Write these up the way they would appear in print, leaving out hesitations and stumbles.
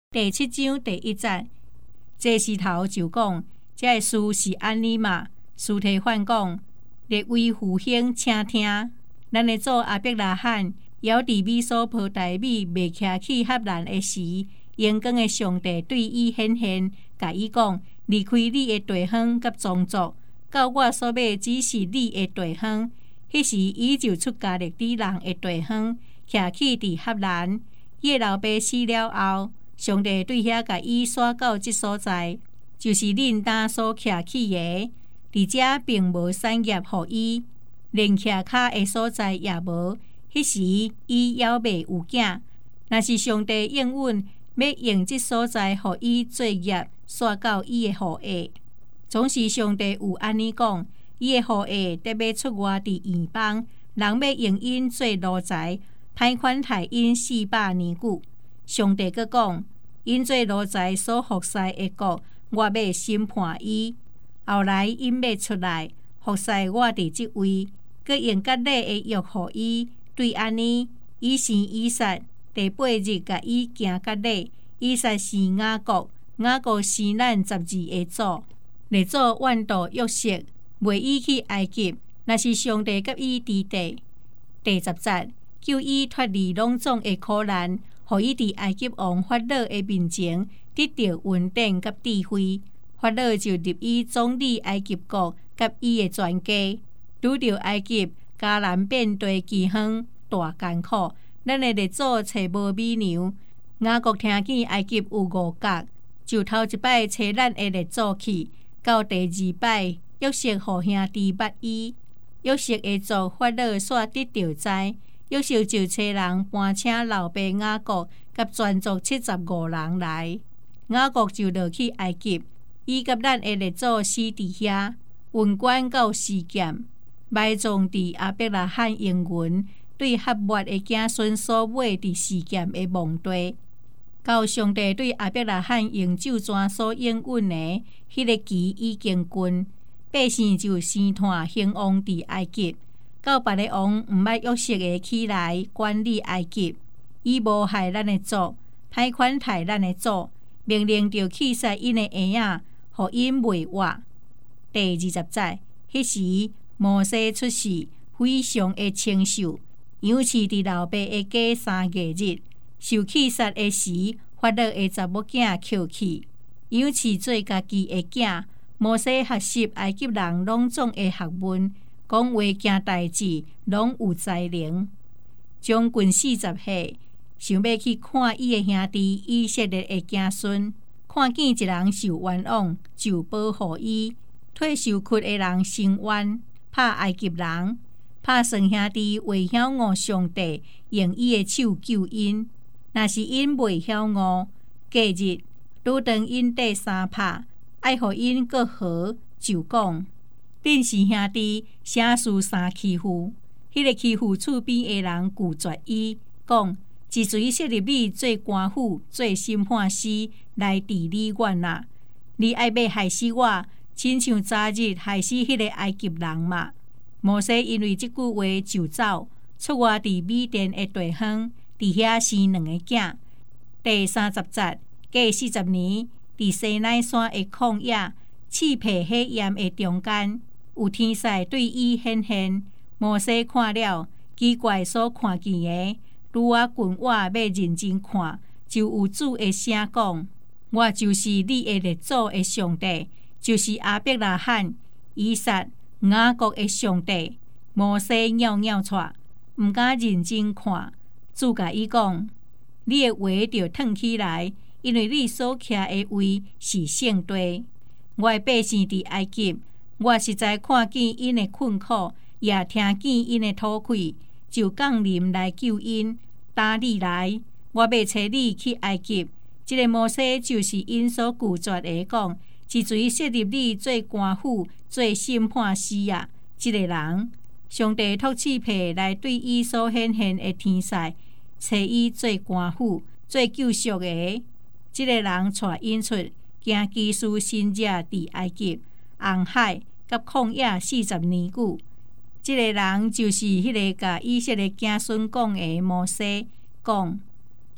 第7章第1节，这时头就讲，这个事是安尼嘛？司提反讲，列位父兄，请听，咱的祖亚伯拉罕，犹伫米索波大米未徛起合兰的时，阳光的上帝对伊显现，甲伊讲：离开你的地方甲宗族，到我所要指示你的地方。迄时，伊就出加勒底人的地方，徛起伫合兰。伊的老爸死了后，上帝对遐甲伊刷到即所在，就是恁当所徛起的。伫遮并无产业互伊，连徛骹的所在也无。迄时伊犹未有囝，若是上帝应允，要用即所在互伊做业，刷到伊的后裔。总是上帝有安尼讲，伊的后裔得要出外伫远方，人要用因做奴才，贷款贷因400年久。上帝阁讲，因做奴才所服侍的国，我要审判伊。后来因要出来服侍我伫即位，佮用甲礼的约互伊。对安尼，伊生以撒，第8日甲伊行甲礼。以撒生雅各，雅各生咱12个祖。列祖怨妒约瑟，袂伊去埃及，若是上帝甲伊伫地。第10节，救伊脱离拢总的苦难，互伊伫埃及王法老的面前得到稳定甲智慧。法老就立伊总理埃及国甲伊的全家。拄着埃及迦南遍地饥荒大艰苦，咱的列祖找无米粮。雅各听见埃及有5角，就头一摆找咱的列祖去。到第2摆，约瑟互兄弟捌伊。约瑟的族法老煞得到知，约瑟就找人搬请老爸雅各甲全族75人来。雅各就落去埃及。伊甲咱的列祖死伫遐，运管到示剑，埋葬伫亚伯拉罕应允对哈抹的子孙所买伫示剑的墓地。到上帝对亚伯拉罕用咒詛所应允的，迄个期已经近，百姓就生炭兴旺伫埃及。到别个王毋捌约瑟的起来管理埃及，伊无害咱的族，贷款贷咱的祖，命令着去杀因的婴仔。互因袂活。第20节，迄时摩西出世，非常的清秀，养饲伫老爸的家3个日。受气杀的时，法老的查某囝捡去，养饲做家己的囝。摩西学习埃及人拢总的学问，讲话行代志拢有才能。将近40岁，想要去看伊的兄弟以色列的子孙。看见一人受冤枉，就保护伊；替受屈的人伸冤，拍埃及人，拍算兄弟未晓悟上帝，用伊的手救因。若是因未晓悟，隔日拄当因第3拍，爱互因搁好，就讲：恁是兄弟，啥事相欺负？迄个欺负厝边的人拒绝伊，讲：自随设立你做官府、做审判师来治理我啊！你爱要害死我，亲像昨日害死迄个埃及人嘛！摩西因为即句话就走，出外伫米甸的地方，伫遐生2个囝。第30节，过40年，伫西奈山的曠野，刺皮火焰的中间，有天使对伊显现。摩西看了，奇怪所看见的。愈啊近我要认真看，就有主的声讲：我就是你的列祖的上帝，就是亚伯拉罕、以撒、雅各的上帝。摩西袅袅喘，毋敢认真看。主甲伊讲：你的话着腾起来，因为你所徛的位是圣地。我的百姓伫埃及，我实在看见因的困苦，也听见因的吐气。就降临来救因，打你来，我要找你去埃及。这个摩西就是因所拒绝的，讲是随设立你做官府、做审判师啊。这个人，上帝托刺皮来对伊所显现的天使，找伊做官府、做救赎的。这个人带因出，行基述新者伫埃及、红海甲旷野40年久。这个人就是迄个甲以色列子孙讲的摩西，讲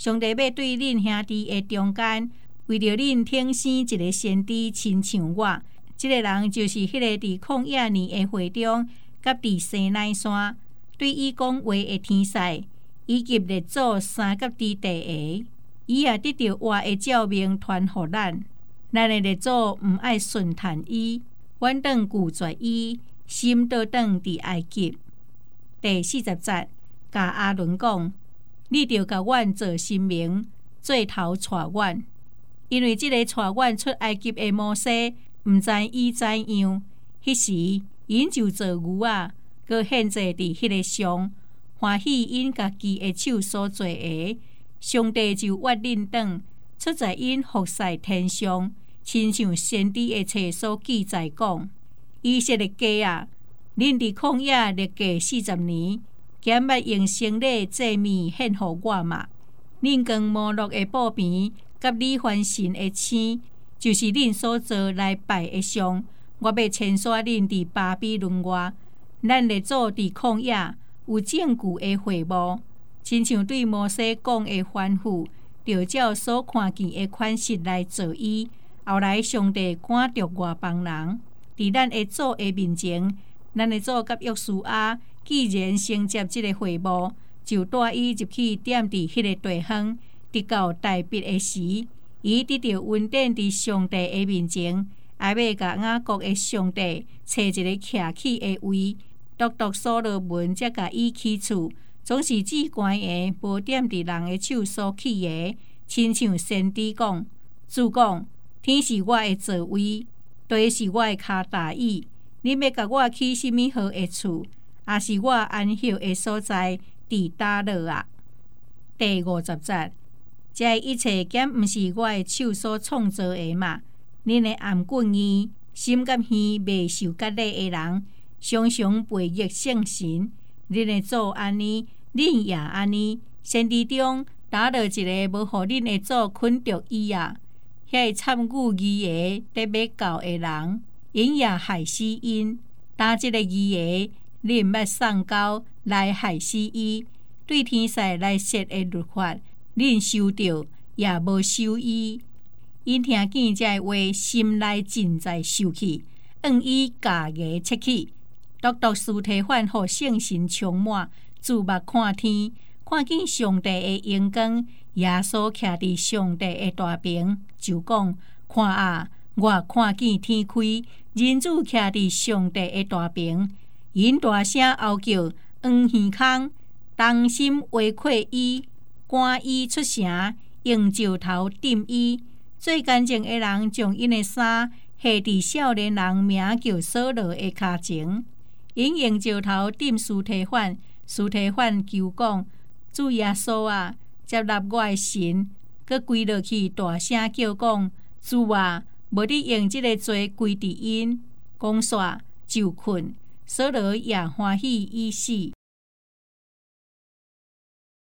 上帝要对恁兄弟的中间，为着恁挺生一个先知，亲像我。这个人就是迄个伫旷野年的会中，甲伫西奈山对伊讲话的天使，以及列祖三甲伫地下，伊也得到活的照明传互咱。咱的列祖毋爱顺探伊，反倒拒绝伊，心倒转伫埃及。第40节，甲阿伦讲：你着甲阮做神明，做头带阮，因为即个带阮出埃及的摩西，毋知伊怎样。迄时，因就做牛仔，搁献祭伫迄个上，欢喜因家己的手所做的。上帝就挖恁转，出在因服侍天上，亲像先知的册所记载讲：以色列家啊，恁伫旷野历过40年，减捌用生礼祭物献互我嘛？恁跟摩洛的布边，甲李番神的星，就是恁所做来拜的像，我要牵刷恁伫巴比伦外。咱列祖伫旷野有证据的会幕，亲像对摩西讲的吩咐，着照所看见的款式来做伊。后来上帝赶着外邦人，伫咱的祖的面前，咱的祖甲约书亚既然承接即个会幕，就带伊入去踮伫迄个地方，直到大毕的时，伊得到稳定伫上帝的面前，还要甲雅各的上帝找一个徛起的位，独独所罗门才甲伊起厝，总是至悬的，无踮伫人的手所起的。亲像先知讲：主讲，天是我的座位，地是我的骹踏椅。你要甲我起什么好的厝，也是我安息的所在，伫倒落啊？第50节，这一切减毋是我的手所创造的嘛？恁的颔棍耳、心甲耳未受割礼的人，常常背逆圣神。恁的祖安尼，恁也安尼。先知中打落一个无互恁的祖捆着伊啊！遐参与义的得要教的人，因也害死因。打即个义的，恁毋捌送交来害死伊。对天使来设的律法，恁收着也无收伊。因听见这话，心内真在受气，按伊家牙切去。独独司提反互圣神充满，注目看天，看见上帝的荣光。耶稣徛伫上帝的大屏，就讲：看啊，我看见天开，人子徛伫上帝的大屏。因大声吼叫，黄耳孔，同心围困伊，赶伊出城，用石头钉伊。最干净的人将因的衫下伫少年人名叫扫罗的骹前。因用石头钉司提反，司提反求讲：主耶稣啊，接纳我的神，佮跪落去大声叫讲：主啊，无你用即个罪跪伫因，讲煞就困。扫罗也欢喜已死。